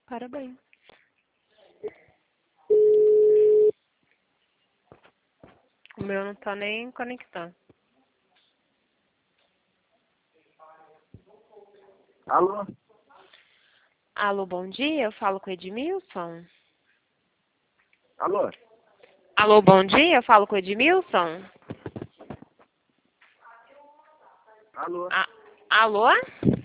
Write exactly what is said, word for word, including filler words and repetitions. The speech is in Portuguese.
Parabéns. O meu não tá nem conectado. Alô? Alô, bom dia. Eu falo com o Edmilson. Alô? Alô, bom dia. Eu falo com o Edmilson. Alô? A alô?